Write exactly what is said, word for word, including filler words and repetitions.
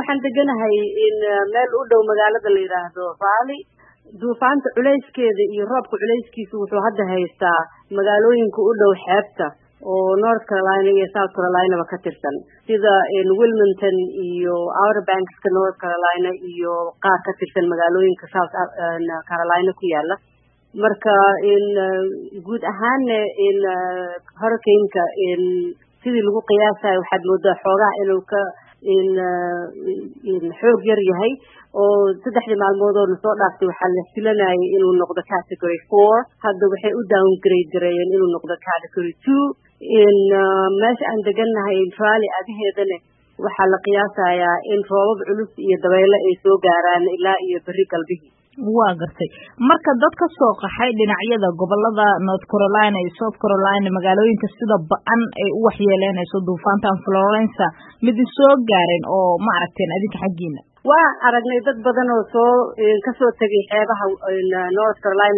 waxaan deganahay in meel u dhow magaalada la yiraahdo Raleigh duufaanta culeyskeeda iyo roobka culeyskiisu wuxuu hadda haystaa magaalooyinka u dhow xeebta oo North Carolina iyo South Carolina ka tirsan sida in Wilmington iyo Outer Banks ka North Carolina iyo qaar ka tirsan magaalooyinka South Carolina ku yaala marka in guud ahaan in hurricane-ka in sidii lagu qiyaasay waxaad moodaa xoogaa inuu ka in in xoog yar yahay oo saddexdii maalmood oo soo dhaaftay waxaa la filanayay inuu noqdo category four hadda waxay u downgrade gareeyeen inuu noqdo category two in meesha aan deganahay Raleigh agaheedana waxaa la qiyaasayaa in roobab culus iyo dabaylo ay soo gaaraan ilaa iyo bari galbihi waa gartay marka dad ka soo qaxay dhinacyada gobolada North Carolina iyo South Carolina magaalooyinka sida ba'an ay u waxyeeleynayso duufaantan Florence mid soo gaareen oo ma aragteen adinka xaqiina waa aragnay dad badan oo soo ka soo tagay xeebaha North Carolina